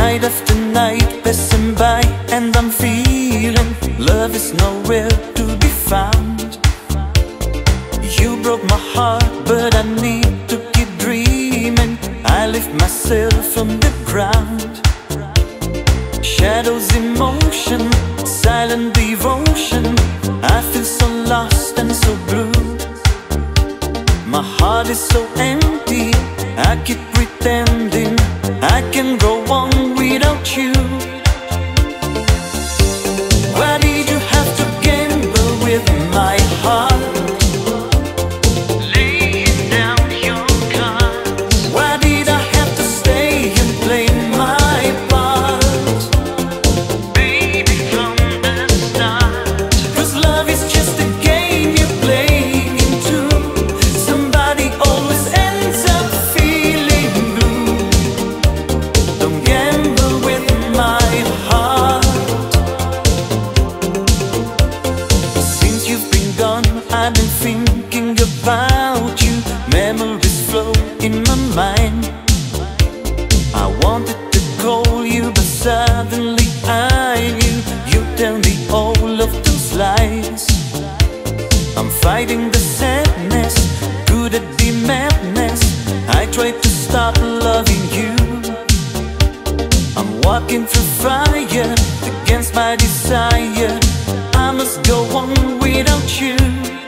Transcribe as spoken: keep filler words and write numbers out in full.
Night after night passing by, and I'm feeling love is nowhere to be found. You broke my heart, but I need to keep dreaming. I lift myself from the ground. Shadows in motion, silent devotion. I feel so lost and so blue. My heart is so empty, I keep pretending I can go on without you. Why did you have to gamble with my heart? Laying down your cards. Why did I have to stay and play my part? Baby, from the start. 'Cause love is just a game you play into. Somebody always ends up feeling blue. Don't gamble with my heart. Since you've been gone, I've been thinking about you. Memories flow in my mind. I wanted to call you, but suddenly I knew you'd tell me all of those lies. I'm fighting the sadness, could it be madness? I tried to stop loving you. I'm walking through fire against my desire. I must go on without you.